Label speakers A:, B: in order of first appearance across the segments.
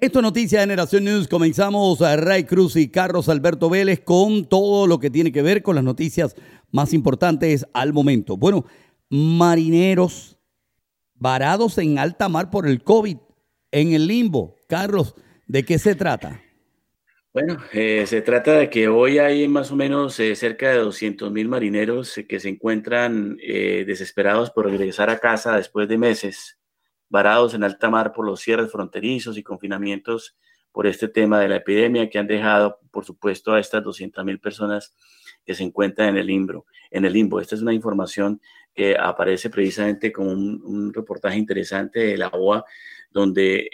A: Esto es Noticia de Generación News. Comenzamos a Ray Cruz y Carlos Alberto Vélez con todo lo que tiene que ver con las noticias más importantes al momento. Bueno, marineros varados en alta mar por el COVID en el limbo. Carlos, ¿de qué se trata?
B: Bueno, se trata de que hoy hay más o menos cerca de 200.000 marineros que se encuentran desesperados por regresar a casa después de meses varados en alta mar por los cierres fronterizos y confinamientos por este tema de la epidemia que han dejado, por supuesto, a estas 200.000 personas que se encuentran en el limbo. Esta es una información que aparece precisamente como un reportaje interesante de la OA, donde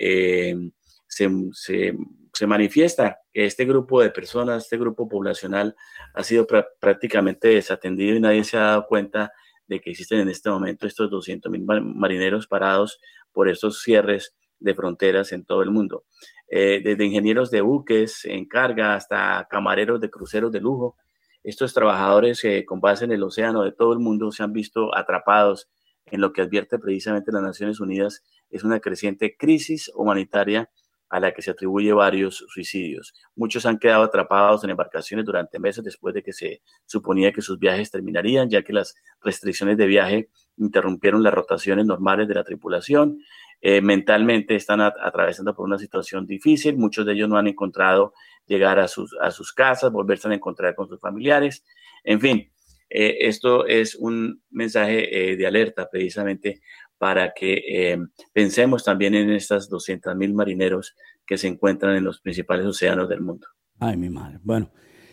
B: se manifiesta que este grupo de personas, este grupo poblacional, ha sido prácticamente desatendido y nadie se ha dado cuenta de que existen en este momento estos 200.000 marineros parados por estos cierres de fronteras en todo el mundo. Desde ingenieros de buques en carga hasta camareros de cruceros de lujo, estos trabajadores con base en el océano de todo el mundo se han visto atrapados en lo que advierte precisamente las Naciones Unidas es una creciente crisis humanitaria a la que se atribuye varios suicidios. Muchos han quedado atrapados en embarcaciones durante meses después de que se suponía que sus viajes terminarían, ya que las restricciones de viaje interrumpieron las rotaciones normales de la tripulación. Mentalmente están atravesando por una situación difícil. Muchos de ellos no han encontrado llegar a sus casas, volverse a encontrar con sus familiares. En fin, esto es un mensaje de alerta precisamente para que pensemos también en estas 200.000 marineros que se encuentran en los principales océanos del mundo.
A: Ay, mi madre. Bueno,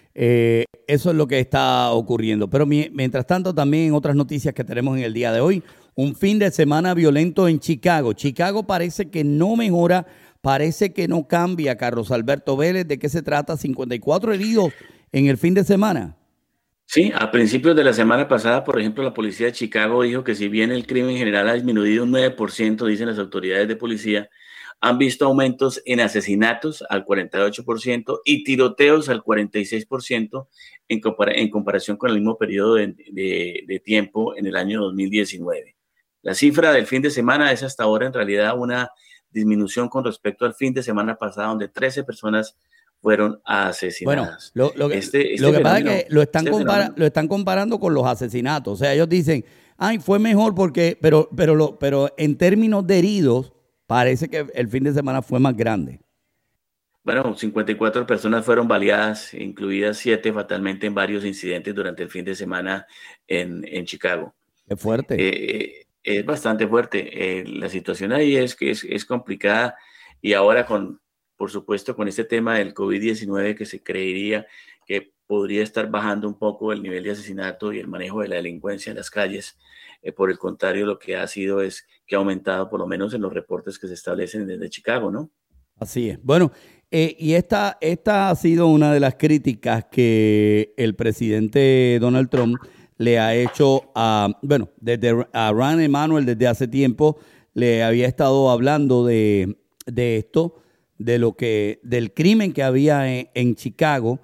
A: eso es lo que está ocurriendo. Pero mientras tanto, también en otras noticias que tenemos en el día de hoy, un fin de semana violento en Chicago. Chicago parece que no mejora, parece que no cambia. Carlos Alberto Vélez, ¿de qué se trata? 54 heridos en el fin de semana.
B: Sí, a principios de la semana pasada, por ejemplo, la policía de Chicago dijo que si bien el crimen general ha disminuido un 9%, dicen las autoridades de policía, han visto aumentos en asesinatos al 48% y tiroteos al 46% en comparación con el mismo periodo de tiempo en el año 2019. La cifra del fin de semana es hasta ahora en realidad una disminución con respecto al fin de semana pasado, donde 13 personas fueron
A: Bueno,
B: asesinadas.
A: lo que pasa es que lo están comparando con los asesinatos. O sea, ellos dicen, ay, fue mejor porque, pero en términos de heridos, parece que el fin de semana fue más grande.
B: Bueno, 54 personas fueron baleadas, incluidas 7 fatalmente en varios incidentes durante el fin de semana en Chicago.
A: Es fuerte.
B: Es bastante fuerte. La situación ahí es que es complicada y ahora por supuesto, con este tema del COVID-19 que se creería que podría estar bajando un poco el nivel de asesinato y el manejo de la delincuencia en las calles. Por el contrario, lo que ha sido es que ha aumentado, por lo menos en los reportes que se establecen desde Chicago, ¿no?
A: Así es. Bueno, y esta ha sido una de las críticas que el presidente Donald Trump le ha hecho desde a Ron Emanuel desde hace tiempo le había estado hablando de esto, del crimen que había en Chicago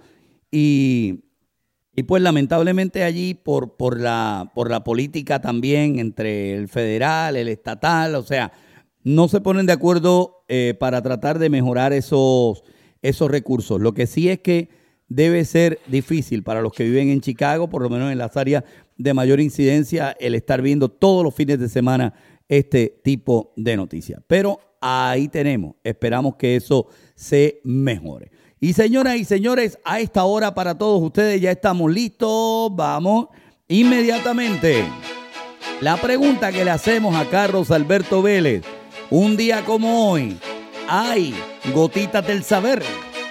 A: y pues lamentablemente allí por la política también entre el federal, el estatal, o sea, no se ponen de acuerdo para tratar de mejorar esos recursos. Lo que sí es que debe ser difícil para los que viven en Chicago, por lo menos en las áreas de mayor incidencia, el estar viendo todos los fines de semana este tipo de noticias. Pero ahí tenemos, esperamos que eso se mejore. Y señoras y señores, a esta hora para todos ustedes ya estamos listos. Vamos inmediatamente. La pregunta que le hacemos a Carlos Alberto Vélez, un día como hoy, ¿hay gotitas del saber?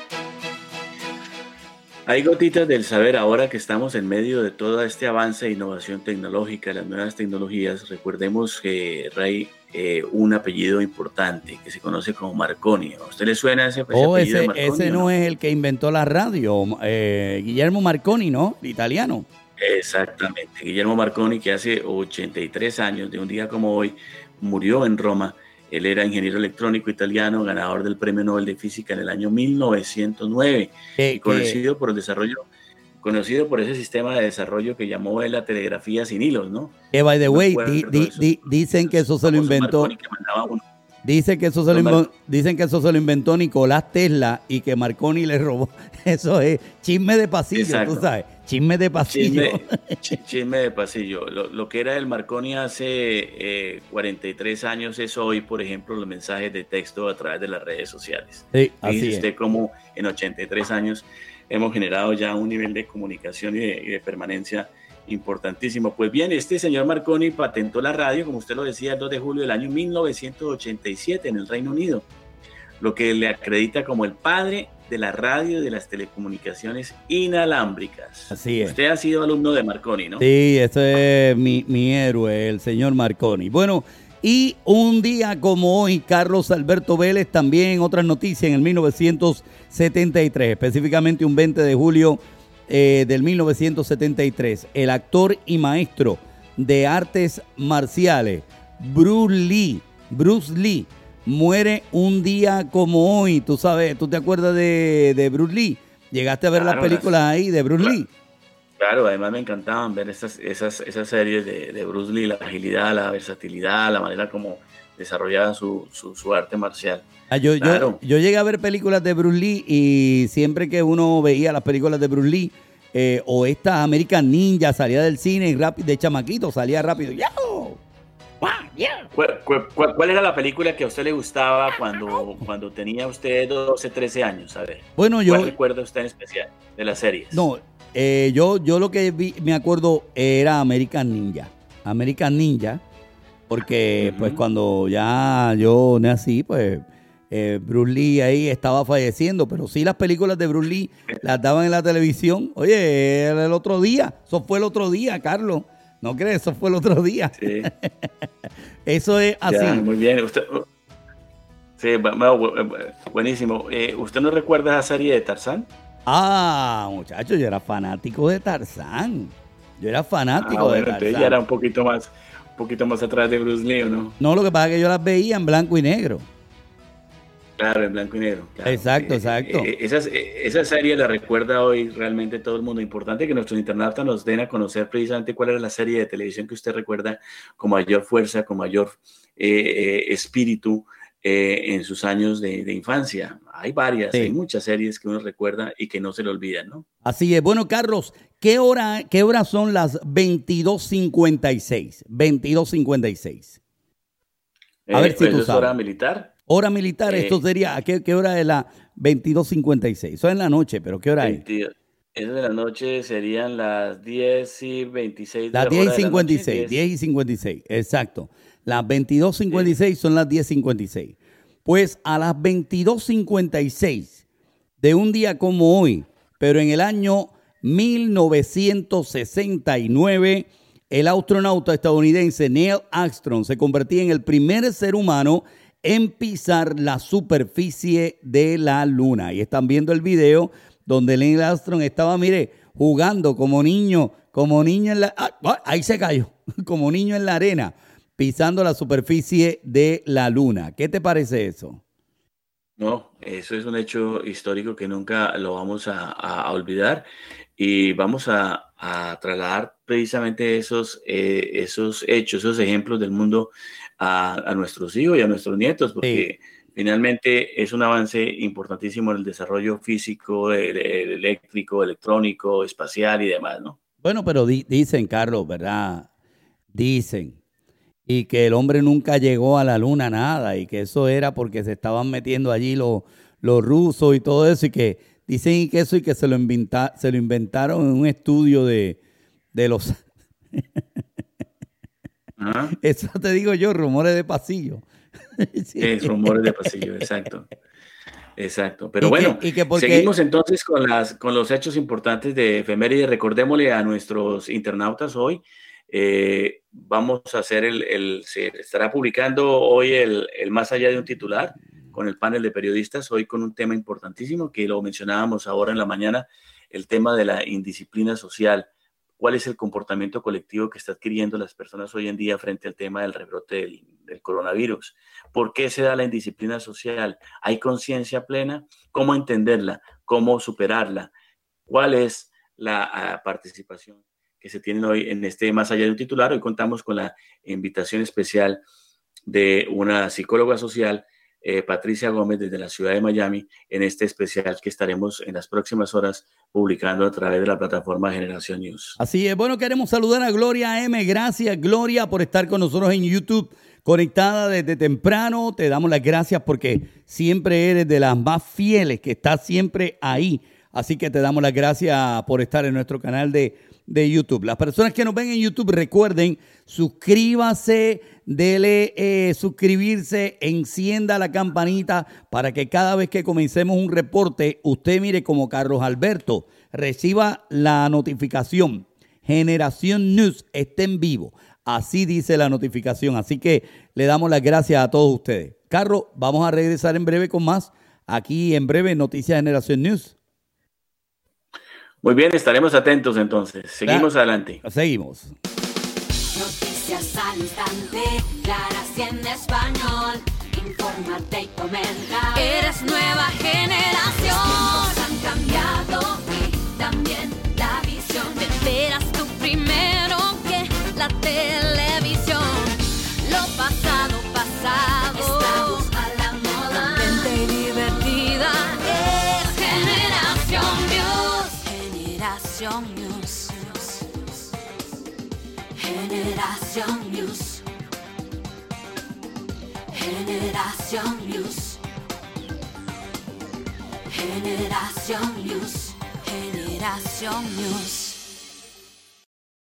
B: Hay gotitas del saber ahora que estamos en medio de todo este avance de innovación tecnológica, las nuevas tecnologías. Recordemos que Ray, un apellido importante que se conoce como Marconi. ¿A usted le suena ese apellido de Marconi?
A: Ese no es el que inventó la radio, Guillermo Marconi, ¿no? Italiano.
B: Exactamente, Guillermo Marconi, que hace 83 años, de un día como hoy, murió en Roma. Él era ingeniero electrónico italiano, ganador del Premio Nobel de Física en el año 1909 y conocido por ese sistema de desarrollo que llamó él la telegrafía sin hilos, ¿no?
A: By the way, dicen que eso se lo inventó. Dicen que eso se lo inventó Nicolás Tesla y que Marconi le robó. Eso es chisme de pasillo, exacto. Tú sabes, chisme de pasillo.
B: Chisme de pasillo. Lo que era el Marconi hace 43 años es hoy, por ejemplo, los mensajes de texto a través de las redes sociales.
A: Sí, así es.
B: Usted cómo en 83 años hemos generado ya un nivel de comunicación y de permanencia importantísimo. Pues bien, este señor Marconi patentó la radio, como usted lo decía, el 2 de julio del año 1987 en el Reino Unido, lo que le acredita como el padre de la radio y de las telecomunicaciones inalámbricas.
A: Así es.
B: Usted ha sido alumno de Marconi, ¿no?
A: Sí, ese es mi héroe, el señor Marconi. Bueno, y un día como hoy, Carlos Alberto Vélez, también otras noticias en el 1973, específicamente un 20 de julio del 1973, el actor y maestro de artes marciales Bruce Lee muere un día como hoy. Tú sabes, ¿tú te acuerdas de Bruce Lee? ¿Llegaste a ver las películas ahí de Bruce Lee?
B: Claro, además me encantaban ver esas series de Bruce Lee, la agilidad, la versatilidad, la manera como desarrollaba su arte marcial.
A: Yo llegué a ver películas de Bruce Lee y siempre que uno veía las películas de Bruce Lee o esta American Ninja salía del cine y rápido, de chamaquito salía rápido. ¡Yahoo!
B: ¿Cuál era la película que a usted le gustaba cuando tenía usted 12, 13 años? A ver,
A: bueno,
B: ¿cuál recuerda usted en especial de las series?
A: No, yo lo que me acuerdo era American Ninja, porque pues cuando ya yo nací, pues Bruce Lee ahí estaba falleciendo, pero sí las películas de Bruce Lee las daban en la televisión. Oye, el otro día, eso fue el otro día, Carlos. ¿No crees? Eso fue el otro día.
B: Sí.
A: Eso es así.
B: Ya, muy bien. Sí, buenísimo. ¿Usted no recuerda esa serie de Tarzán?
A: Ah, muchacho, yo era fanático de Tarzán. De Tarzán.
B: Ya era un poquito más atrás de Bruce Lee, ¿o no?
A: No, lo que pasa es que yo las veía en blanco y negro.
B: Claro, en blanco y negro. Claro.
A: Exacto.
B: Esa serie la recuerda hoy realmente todo el mundo. Importante que nuestros internautas nos den a conocer precisamente cuál era la serie de televisión que usted recuerda con mayor fuerza, con mayor espíritu en sus años de infancia. Hay varias, sí. Hay muchas series que uno recuerda y que no se le olvidan, ¿no?
A: Así es. Bueno, Carlos, ¿qué hora son las 22:56? 22:56. A ver si tú sabes.
B: ¿Es hora militar?
A: Hora militar, esto sería, ¿qué hora es la 22:56? Eso es en la noche, pero ¿qué hora es?
B: Eso de la noche serían las 10:26.
A: Las 10:56, 10:56, exacto. Las 22:56 son las 10:56. Pues a las 22:56 de un día como hoy, pero en el año 1969, el astronauta estadounidense Neil Armstrong se convertía en el primer ser humano en pisar la superficie de la luna. Y están viendo el video donde Neil Armstrong estaba, mire, jugando como niño en la... ahí se cayó, como niño en la arena, pisando la superficie de la luna. ¿Qué te parece eso?
B: No, eso es un hecho histórico que nunca lo vamos a olvidar y vamos a trasladar precisamente esos hechos, esos ejemplos del mundo a nuestros hijos y a nuestros nietos, porque finalmente es un avance importantísimo en el desarrollo físico, eléctrico, electrónico, espacial y demás, ¿no?
A: Bueno, pero dicen, Carlos, ¿verdad? Dicen. Y que el hombre nunca llegó a la luna, nada, y que eso era porque se estaban metiendo allí los rusos y todo eso, y que dicen que eso y que se lo inventaron en un estudio de los... Eso te digo yo, rumores de pasillo.
B: Sí, rumores de pasillo, exacto. Pero bueno, seguimos entonces con los hechos importantes de efeméride. Recordémosle a nuestros internautas hoy. Vamos a hacer se estará publicando hoy el Más allá de un titular con el panel de periodistas, hoy con un tema importantísimo que lo mencionábamos ahora en la mañana, el tema de la indisciplina social. ¿Cuál es el comportamiento colectivo que está adquiriendo las personas hoy en día frente al tema del rebrote del coronavirus? ¿Por qué se da la indisciplina social? ¿Hay conciencia plena? ¿Cómo entenderla? ¿Cómo superarla? ¿Cuál es la participación que se tienen hoy en este Más allá de un titular? Hoy contamos con la invitación especial de una psicóloga social, Patricia Gómez, desde la ciudad de Miami, en este especial que estaremos en las próximas horas publicando a través de la plataforma Generación News.
A: Así es, bueno, queremos saludar a Gloria M. Gracias, Gloria, por estar con nosotros en YouTube, conectada desde temprano. Te damos las gracias porque siempre eres de las más fieles, que estás siempre ahí. Así que te damos las gracias por estar en nuestro canal de YouTube. Las personas que nos ven en YouTube, recuerden, suscríbase, dele suscribirse, encienda la campanita para que cada vez que comencemos un reporte, usted mire como Carlos Alberto, reciba la notificación. Generación News está en vivo. Así dice la notificación. Así que le damos las gracias a todos ustedes. Carlos, vamos a regresar en breve con más. Aquí en breve, Noticias Generación News.
B: Muy bien, estaremos atentos entonces. Seguimos adelante.
A: Seguimos.
C: Noticias al instante, claras y en español. Infórmate y comenta. Eres nueva generación. Los tiempos han cambiado y también la visión. Te enteras tú primero que la televisión. Lo pasado, pasado. Estamos a la moda. Mente y divertida. Es Generación News. Generación News. Generación News. Generación News. Generación News. Generación News.